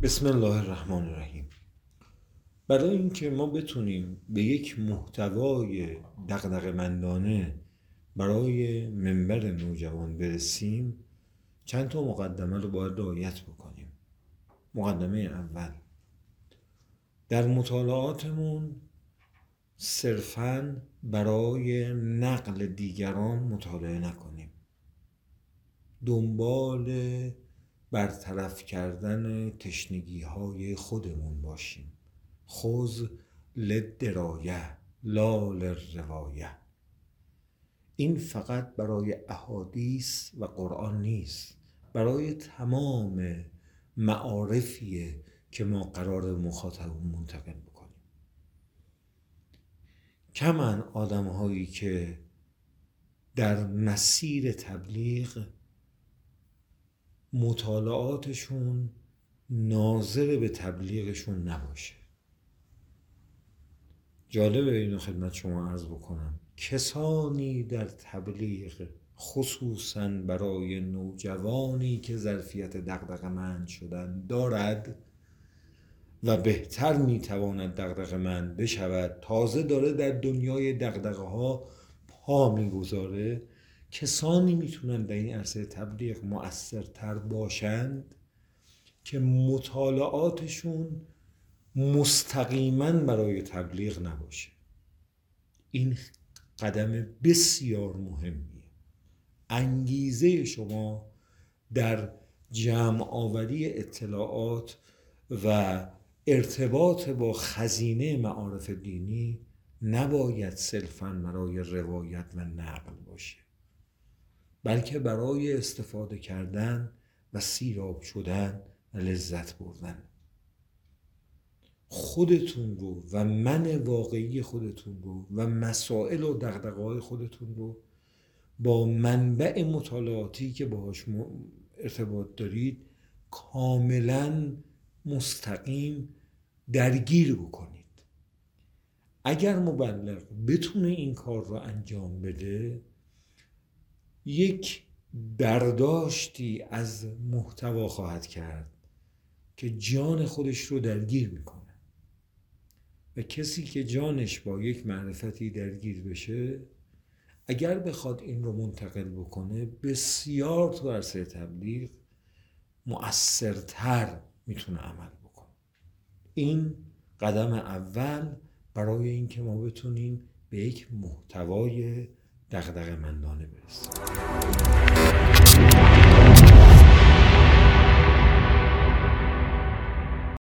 بسم الله الرحمن الرحیم. برای اینکه ما بتونیم به یک محتوای دغدغه‌مندانه برای منبر نوجوان برسیم، چند تا مقدمه رو باید رعایت بکنیم. مقدمه اول، در مطالعاتمون صرفاً برای نقل دیگران مطالعه نکنیم. دنبال برطرف کردن تشنگی‌های خودمون باشیم. خذ للدرایه لا للروایه. این فقط برای احادیث و قرآن نیست، برای تمام معارفیه که ما قرار مخاطبون منتقل بکنیم. کمن آدم هایی که در مسیر تبلیغ مطالعاتشون ناظر به تبلیغشون نباشه. جالبه اینو خدمت شما عرض بکنم، کسانی در تبلیغ خصوصاً برای نوجوانی که ظرفیت دغدغه‌مند شدن دارد و بهتر میتواند دغدغه‌مند بشود، تازه داره در دنیای دغدغه‌ها پا میگذاره، کسانی میتونن در این عرصه تبلیغ مؤثرتر باشند که مطالعاتشون مستقیما برای تبلیغ نباشه. این قدم بسیار مهمیه. انگیزه شما در جمع آوری اطلاعات و ارتباط با خزینه معارف دینی نباید صرفاً برای روایت و نقل باشه، بلکه برای استفاده کردن و سیراب شدن و لذت بردن. خودتون رو و من واقعی خودتون رو و مسائل و دغدغه‌های خودتون رو با منبع مطالعاتی که باهاش ارتباط دارید کاملا مستقیم درگیر بکنید. اگر مبلغ بتونه این کار رو انجام بده، یک برداشتی از محتوا خواهد کرد که جان خودش رو درگیر میکنه و کسی که جانش با یک معرفتی درگیر بشه، اگر بخواد این رو منتقل بکنه، بسیار تو عرصه تبلیغ مؤثرتر میتونه عمل بکنه. این قدم اول برای اینکه ما بتونیم به یک محتوای دغدغه‌مندانه برسیم.